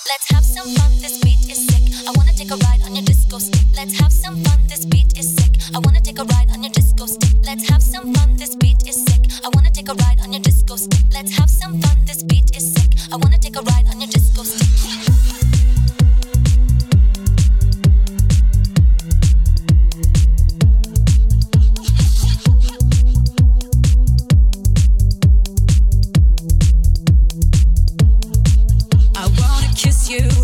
Let's have some fun, this beat is sick. I wanna take a ride on your disco stick. Let's have some fun, this beat is sick. I wanna take a ride on your disco stick. Let's have some fun, this beat is sick. I wanna take a ride on your disco stick. Let's have some fun, this beat is sick. I wanna take a ride on your disco stick. I wanna kiss you